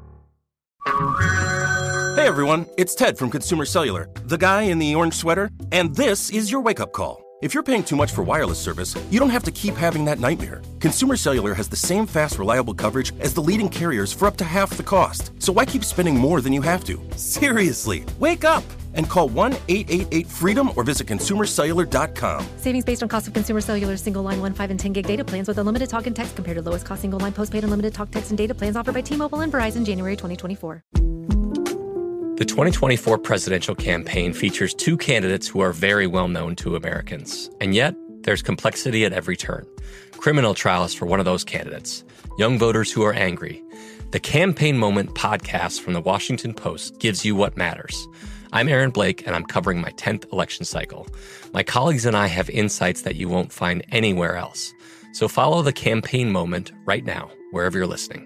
L: Hey everyone, it's Ted from Consumer Cellular, the guy in the orange sweater, and this is your wake-up call. If you're paying too much for wireless service, you don't have to keep having that nightmare. Consumer Cellular has the same fast, reliable coverage as the leading carriers for up to half the cost. So why keep spending more than you have to? Seriously, wake up and call one eight eight eight freedom or visit consumer cellular dot com.
S: Savings based on cost of Consumer Cellular single line one, five, and ten gig data plans with unlimited talk and text compared to lowest cost single line postpaid unlimited talk, text, and data plans offered by T-Mobile and Verizon January twenty twenty-four.
T: The twenty twenty-four presidential campaign features two candidates who are very well known to Americans. And yet, there's complexity at every turn. Criminal trials for one of those candidates. Young voters who are angry. The Campaign Moment podcast from the Washington Post gives you what matters. I'm Aaron Blake, and I'm covering my tenth election cycle. My colleagues and I have insights that you won't find anywhere else. So follow The Campaign Moment right now, wherever you're listening.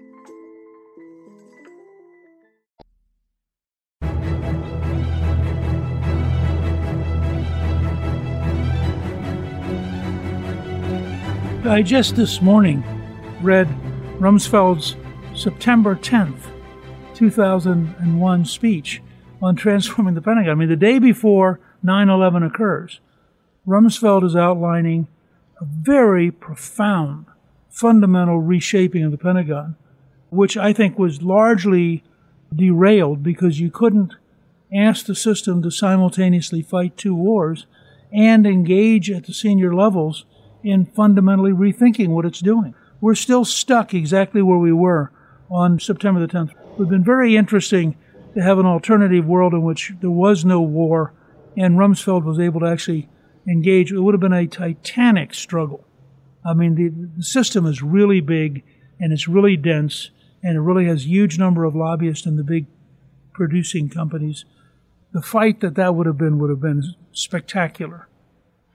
H: I just this morning read Rumsfeld's September tenth, two thousand one speech on transforming the Pentagon. I mean, the day before nine eleven occurs, Rumsfeld is outlining a very profound, fundamental reshaping of the Pentagon, which I think was largely derailed because you couldn't ask the system to simultaneously fight two wars and engage at the senior levels in fundamentally rethinking what it's doing. We're still stuck exactly where we were on September the tenth. It would have been very interesting to have an alternative world in which there was no war and Rumsfeld was able to actually engage. It would have been a titanic struggle. I mean, the, the system is really big and it's really dense and it really has a huge number of lobbyists in the big producing companies. The fight that that would have been would have been spectacular.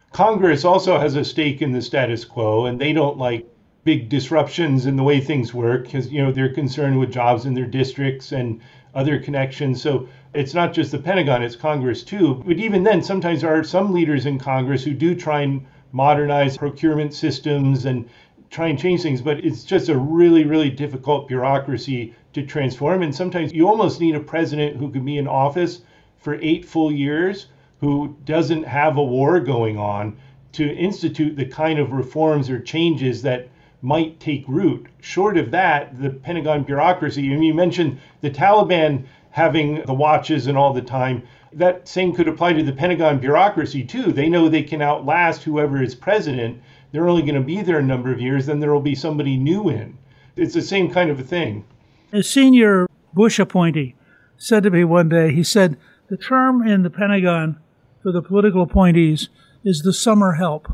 I: Congress also has a stake in the status quo, and they don't like big disruptions in the way things work because, you know, they're concerned with jobs in their districts and other connections. So it's not just the Pentagon, it's Congress too. But even then, sometimes there are some leaders in Congress who do try and modernize procurement systems and try and change things, but it's just a really, really difficult bureaucracy to transform. And sometimes you almost need a president who could be in office for eight full years, who doesn't have a war going on, to institute the kind of reforms or changes that might take root. Short of that, the Pentagon bureaucracy, and you mentioned the Taliban having the watches and all the time, that same could apply to the Pentagon bureaucracy too. They know they can outlast whoever is president. They're only going to be there a number of years, then there will be somebody new in. It's the same kind of a thing.
H: A senior Bush appointee said to me one day, he said, the term in the Pentagon for the political appointees is the summer help.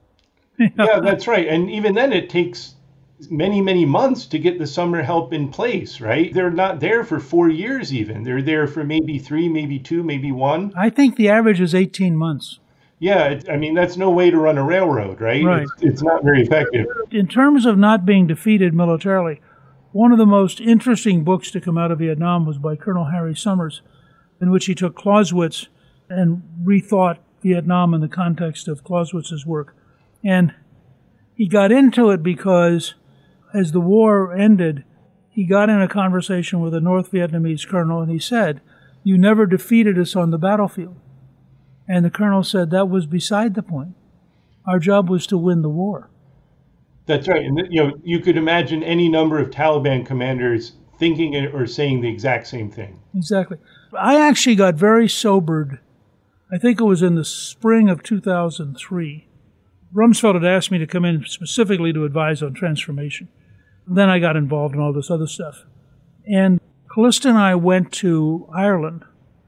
I: Yeah, that's right. And even then it takes many, many months to get the summer help in place, right? They're not there for four years even. They're there for maybe three, maybe two, maybe one.
H: I think the average is eighteen months.
I: Yeah, it, I mean, that's no way to run a railroad, right?
H: Right.
I: It's, it's not very effective.
H: In terms of not being defeated militarily, one of the most interesting books to come out of Vietnam was by Colonel Harry Summers, in which he took Clausewitz and rethought Vietnam in the context of Clausewitz's work. And he got into it because as the war ended, he got in a conversation with a North Vietnamese colonel, and he said, "You never defeated us on the battlefield." And the colonel said that was beside the point. Our job was to win the war.
I: That's right. And, you know, you could imagine any number of Taliban commanders thinking or saying the exact same thing.
H: Exactly. I actually got very sobered. I think it was in the spring of two thousand three. Rumsfeld had asked me to come in specifically to advise on transformation. Then I got involved in all this other stuff. And Callista and I went to Ireland,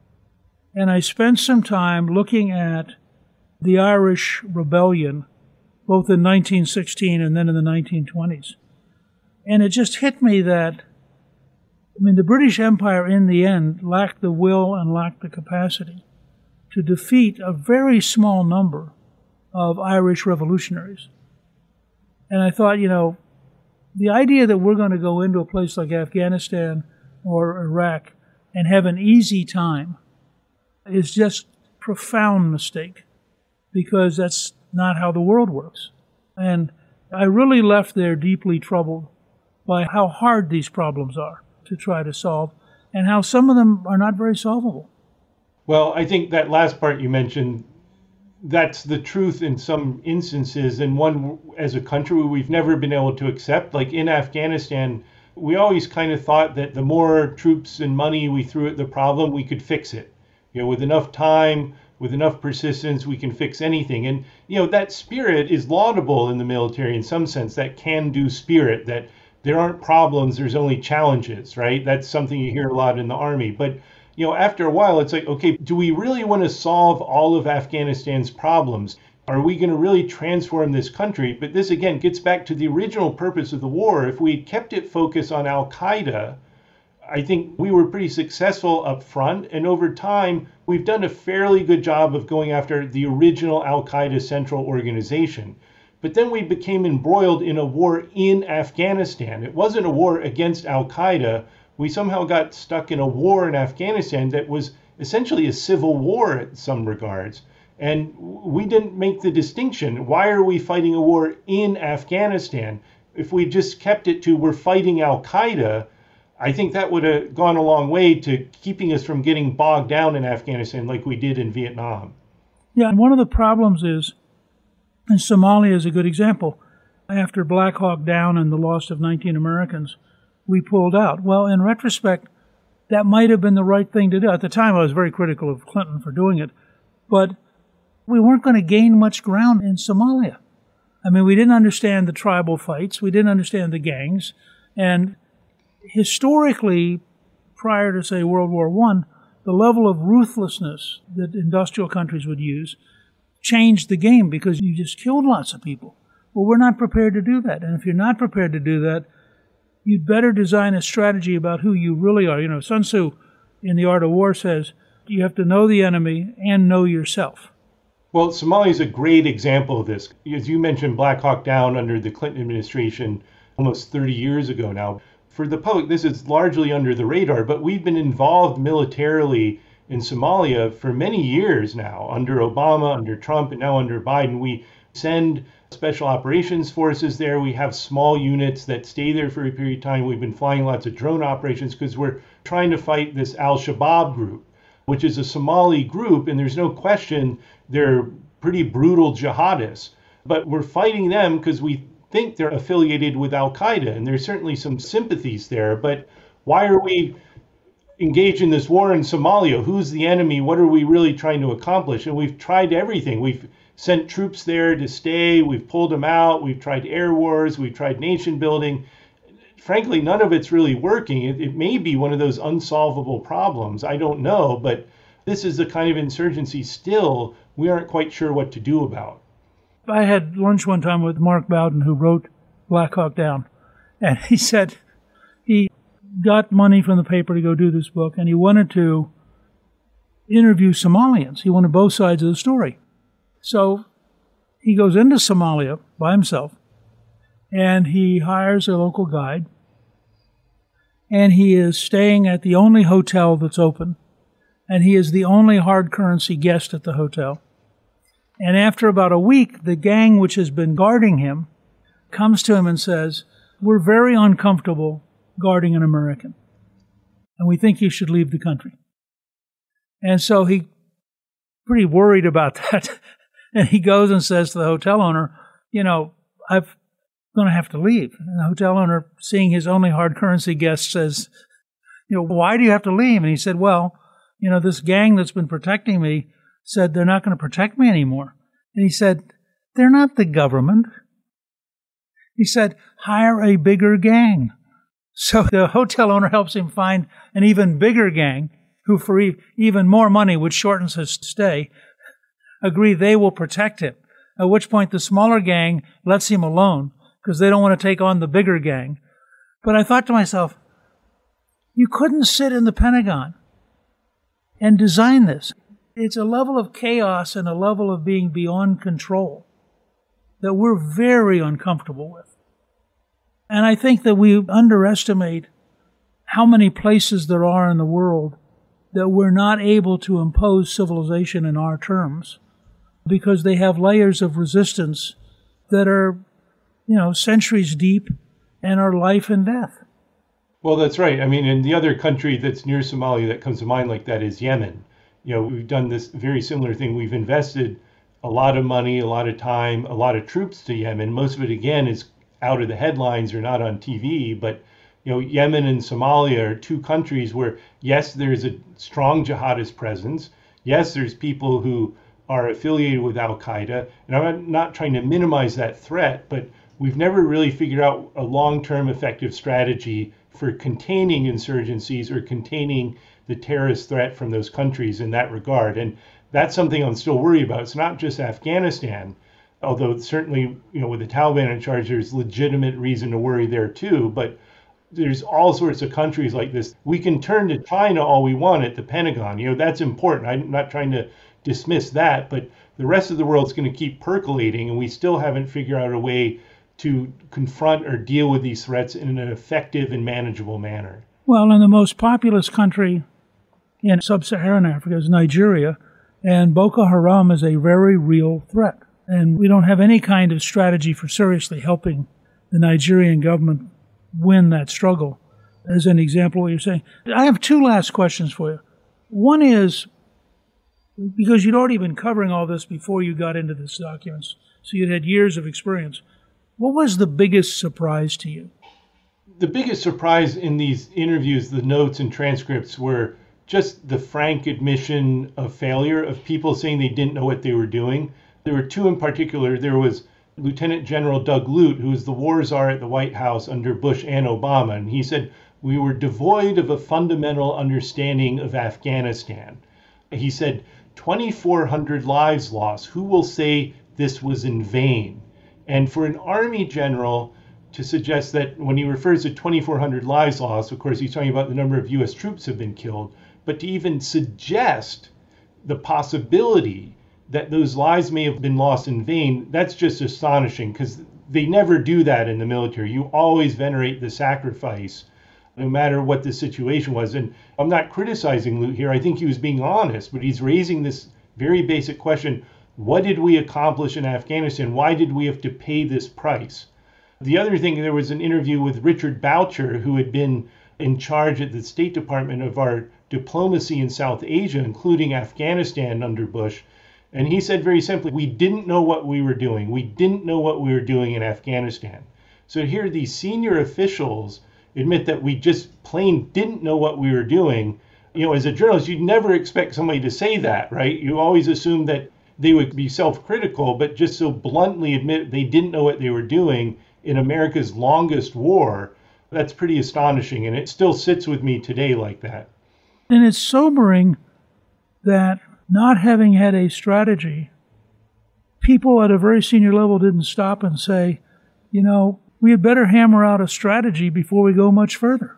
H: and I spent some time looking at the Irish rebellion, both in nineteen sixteen and then in the nineteen twenties. And it just hit me that, I mean, the British Empire in the end lacked the will and lacked the capacity to defeat a very small number of Irish revolutionaries. And I thought, you know, the idea that we're going to go into a place like Afghanistan or Iraq and have an easy time is just a profound mistake, because that's not how the world works. And I really left there deeply troubled by how hard these problems are to try to solve, and how some of them are not very solvable.
I: Well, I think that last part you mentioned, that's the truth in some instances, and one as a country we've never been able to accept. Like in Afghanistan, we always kind of thought that the more troops and money we threw at the problem, we could fix it. You know, with enough time, with enough persistence, we can fix anything. And, you know, that spirit is laudable in the military in some sense, that can-do spirit, that there aren't problems, there's only challenges, right? That's something you hear a lot in the Army. But, you know, after a while, it's like, okay, do we really want to solve all of Afghanistan's problems? Are we going to really transform this country? But this, again, gets back to the original purpose of the war. If we kept it focused on al-Qaeda, I think we were pretty successful up front. And over time, we've done a fairly good job of going after the original al-Qaeda central organization. But then we became embroiled in a war in Afghanistan. It wasn't a war against al-Qaeda. We somehow got stuck in a war in Afghanistan that was essentially a civil war in some regards. And we didn't make the distinction. Why are we fighting a war in Afghanistan? If we just kept it to we're fighting al-Qaeda, I think that would have gone a long way to keeping us from getting bogged down in Afghanistan like we did in Vietnam.
H: Yeah, and one of the problems is, and Somalia is a good example, after Black Hawk Down and the loss of nineteen Americans, we pulled out. Well, in retrospect, that might have been the right thing to do. At the time, I was very critical of Clinton for doing it, but we weren't going to gain much ground in Somalia. I mean, we didn't understand the tribal fights, we didn't understand the gangs, and historically, prior to, say, World War One, the level of ruthlessness that industrial countries would use changed the game because you just killed lots of people. Well, we're not prepared to do that. And if you're not prepared to do that, you'd better design a strategy about who you really are. You know, Sun Tzu in The Art of War says you have to know the enemy and know yourself.
I: Well, Somalia is a great example of this. As you mentioned, Black Hawk Down under the Clinton administration almost thirty years ago now. For the public, this is largely under the radar, but we've been involved militarily in Somalia for many years now, under Obama, under Trump, and now under Biden. We send special operations forces there. We have small units that stay there for a period of time. We've been flying lots of drone operations because we're trying to fight this Al-Shabaab group, which is a Somali group, and there's no question they're pretty brutal jihadists. But we're fighting them because we think they're affiliated with Al-Qaeda, and there's certainly some sympathies there. But why are we engaged in this war in Somalia? Who's the enemy? What are we really trying to accomplish? And we've tried everything. We've sent troops there to stay. We've pulled them out. We've tried air wars. We've tried nation building. Frankly, none of it's really working. It, it may be one of those unsolvable problems. I don't know. But this is the kind of insurgency still we aren't quite sure what to do about.
H: I had lunch one time with Mark Bowden, who wrote Black Hawk Down. And he said he got money from the paper to go do this book, and he wanted to interview Somalians. He wanted both sides of the story. So he goes into Somalia by himself, and he hires a local guide, and he is staying at the only hotel that's open, and he is the only hard currency guest at the hotel. And after about a week, the gang which has been guarding him comes to him and says, "We're very uncomfortable guarding an American, and we think you should leave the country." And so he, pretty worried about that, and he goes and says to the hotel owner, you know, I'm going to have to leave. And the hotel owner, seeing his only hard currency guest, says, you know, why do you have to leave? And he said, well, you know, this gang that's been protecting me said they're not going to protect me anymore. And he said, they're not the government. He said, hire a bigger gang. So the hotel owner helps him find an even bigger gang who, for e- even more money, which shortens his stay, agree they will protect him. At which point the smaller gang lets him alone because they don't want to take on the bigger gang. But I thought to myself, you couldn't sit in the Pentagon and design this. It's a level of chaos and a level of being beyond control that we're very uncomfortable with. And I think that we underestimate how many places there are in the world that we're not able to impose civilization in our terms because they have layers of resistance that are, you know, centuries deep and are life and death.
I: Well, that's right. I mean, and the other country that's near Somalia that comes to mind like that is Yemen. You know, we've done this very similar thing. We've invested a lot of money, a lot of time, a lot of troops to Yemen. Most of it, again, is out of the headlines or not on T V. But, you know, Yemen and Somalia are two countries where, yes, there's a strong jihadist presence. Yes, there's people who are affiliated with Al-Qaeda. And I'm not trying to minimize that threat, but we've never really figured out a long-term effective strategy for containing insurgencies or containing the terrorist threat from those countries in that regard. And that's something I'm still worried about. It's not just Afghanistan, although certainly, you know, with the Taliban in charge, there's legitimate reason to worry there too. But there's all sorts of countries like this. We can turn to China all we want at the Pentagon. You know, that's important. I'm not trying to dismiss that, but the rest of the world's going to keep percolating, and we still haven't figured out a way to confront or deal with these threats in an effective and manageable manner.
H: Well, in the most populous country in sub-Saharan Africa is Nigeria, and Boko Haram is a very real threat. And we don't have any kind of strategy for seriously helping the Nigerian government win that struggle, as an example of what you're saying. I have two last questions for you. One is, because you'd already been covering all this before you got into these documents, so you'd had years of experience, what was the biggest surprise to you?
I: The biggest surprise in these interviews, the notes and transcripts, were just the frank admission of failure, of people saying they didn't know what they were doing. There were two in particular. There was Lieutenant General Doug Lute, who was the war czar at the White House under Bush and Obama, and he said, we were devoid of a fundamental understanding of Afghanistan. He said, twenty-four hundred lives lost. Who will say this was in vain? And for an Army general to suggest that when he refers to twenty-four hundred lives lost, of course, he's talking about the number of U S troops have been killed, but to even suggest the possibility that those lives may have been lost in vain, that's just astonishing, because they never do that in the military. You always venerate the sacrifice, no matter what the situation was. And I'm not criticizing Lute here. I think he was being honest, but he's raising this very basic question. What did we accomplish in Afghanistan? Why did we have to pay this price? The other thing, there was an interview with Richard Boucher, who had been in charge at the State Department of our diplomacy in South Asia, including Afghanistan under Bush. And he said very simply, we didn't know what we were doing. We didn't know what we were doing in Afghanistan. So here these senior officials admit that we just plain didn't know what we were doing. You know, as a journalist, you'd never expect somebody to say that, right? You always assume that they would be self-critical, but just so bluntly admit they didn't know what they were doing in America's longest war, that's pretty astonishing. And it still sits with me today like that.
H: And it's sobering that not having had a strategy, people at a very senior level didn't stop and say, you know, we had better hammer out a strategy before we go much further.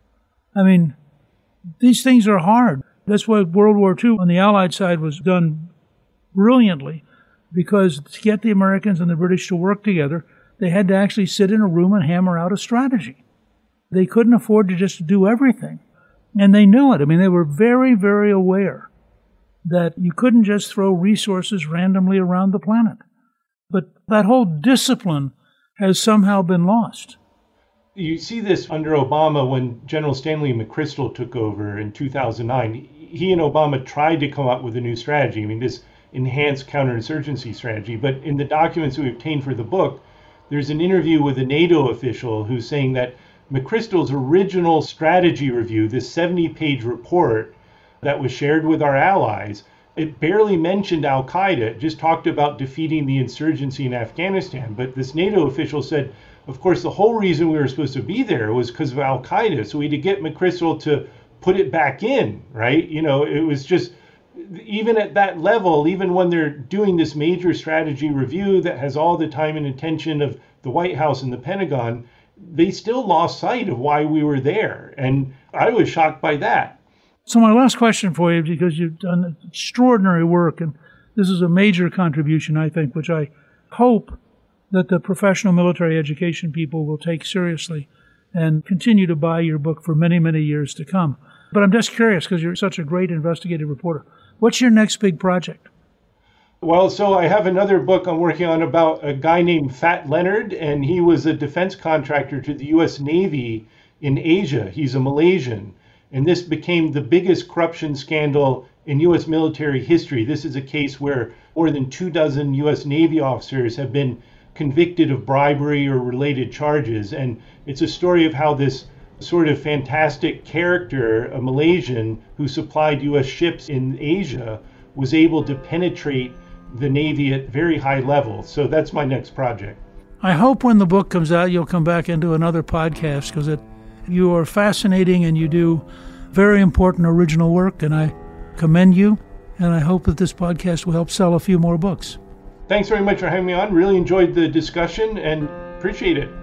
H: I mean, these things are hard. That's why World War Two on the Allied side was done brilliantly, because to get the Americans and the British to work together, they had to actually sit in a room and hammer out a strategy. They couldn't afford to just do everything. And they knew it. I mean, they were very, very aware that you couldn't just throw resources randomly around the planet. But that whole discipline has somehow been lost.
I: You see this under Obama when General Stanley McChrystal took over in two thousand nine. He and Obama tried to come up with a new strategy. I mean, this enhanced counterinsurgency strategy. But in the documents we obtained for the book, there's an interview with a NATO official who's saying that McChrystal's original strategy review, this seventy-page report that was shared with our allies, it barely mentioned al-Qaeda. It just talked about defeating the insurgency in Afghanistan. But this NATO official said, of course, the whole reason we were supposed to be there was because of al-Qaeda. So we had to get McChrystal to put it back in, right? You know, it was just, even at that level, even when they're doing this major strategy review that has all the time and attention of the White House and the Pentagon, they still lost sight of why we were there. And I was shocked by that.
H: So my last question for you, because you've done extraordinary work, and this is a major contribution, I think, which I hope that the professional military education people will take seriously and continue to buy your book for many, many years to come. But I'm just curious, because you're such a great investigative reporter. What's your next big project?
I: Well, so I have another book I'm working on about a guy named Fat Leonard, and he was a defense contractor to the U S Navy in Asia. He's a Malaysian. And this became the biggest corruption scandal in U S military history. This is a case where more than two dozen U S Navy officers have been convicted of bribery or related charges. And it's a story of how this sort of fantastic character, a Malaysian who supplied U S ships in Asia, was able to penetrate the Navy at very high levels. So that's my next project.
H: I hope when the book comes out, you'll come back into another podcast, because it you are fascinating and you do very important original work, and I commend you, and I hope that this podcast will help sell a few more books.
I: Thanks very much for having me on. Really enjoyed the discussion and appreciate it.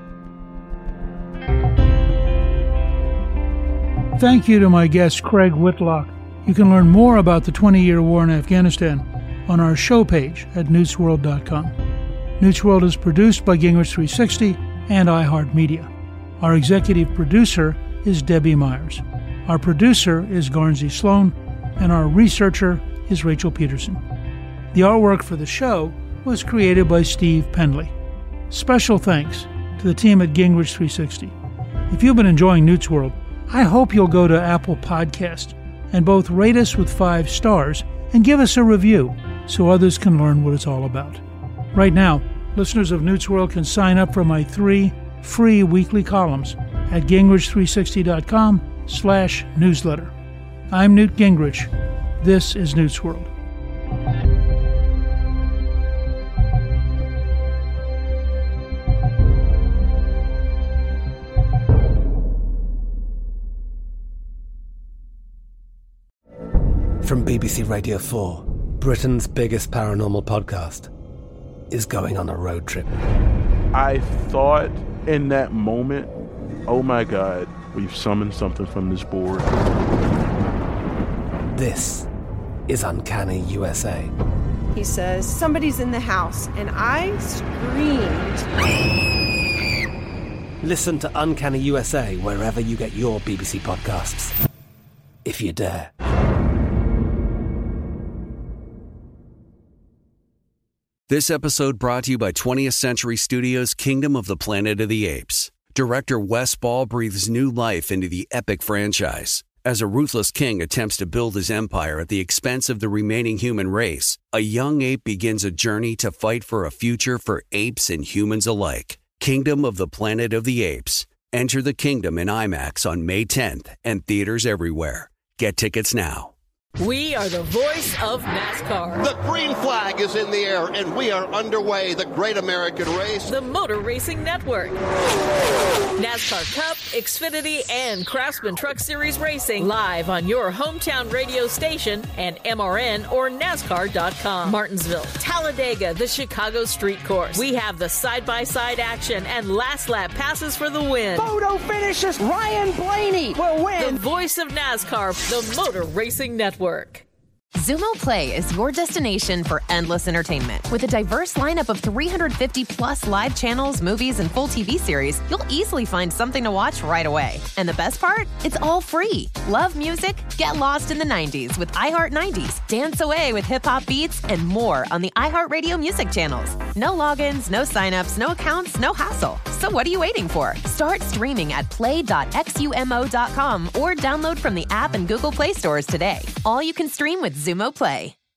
H: Thank you to my guest, Craig Whitlock. You can learn more about the twenty-year war in Afghanistan on our show page at newts world dot com. Newts World is produced by Gingrich three sixty and iHeartMedia. Our executive producer is Debbie Myers. Our producer is Garnsey Sloan, and our researcher is Rachel Peterson. The artwork for the show was created by Steve Pendley. Special thanks to the team at Gingrich three sixty. If you've been enjoying Newts World, I hope you'll go to Apple Podcast and both rate us with five stars and give us a review so others can learn what it's all about. Right now, listeners of Newts World can sign up for my three free weekly columns at gingrich three sixty dot com slash newsletter. I'm Newt Gingrich. This is Newts World.
O: From B B C Radio four, Britain's biggest paranormal podcast is going on a road trip.
P: I thought in that moment, oh my God, we've summoned something from this board.
O: This is Uncanny U S A.
Q: He says, somebody's in the house, and I screamed.
O: Listen to Uncanny U S A wherever you get your B B C podcasts, if you dare.
U: This episode brought to you by twentieth Century Studios' Kingdom of the Planet of the Apes. Director Wes Ball breathes new life into the epic franchise. As a ruthless king attempts to build his empire at the expense of the remaining human race, a young ape begins a journey to fight for a future for apes and humans alike. Kingdom of the Planet of the Apes. Enter the kingdom in IMAX on May tenth and theaters everywhere. Get tickets now.
V: We are the voice of NASCAR.
W: The green flag is in the air, and we are underway. The Great American Race.
V: The Motor Racing Network. NASCAR Cup, Xfinity, and Craftsman Truck Series Racing live on your hometown radio station and M R N or NASCAR dot com. Martinsville, Talladega, the Chicago Street Course. We have the side-by-side action and last lap passes for the win.
X: Photo finishes. Ryan Blaney will win.
V: The voice of NASCAR, the Motor Racing Network.
Y: Xumo Play is your destination for endless entertainment. With a diverse lineup of three hundred fifty plus live channels, movies, and full T V series, you'll easily find something to watch right away. And the best part? It's all free. Love music? Get lost in the nineties with iHeart nineties. Dance away with hip-hop beats and more on the iHeartRadio music channels. No logins, no signups, no accounts, no hassle. So what are you waiting for? Start streaming at play dot xumo dot com or download from the app and Google Play stores today. All you can stream with Xumo Play.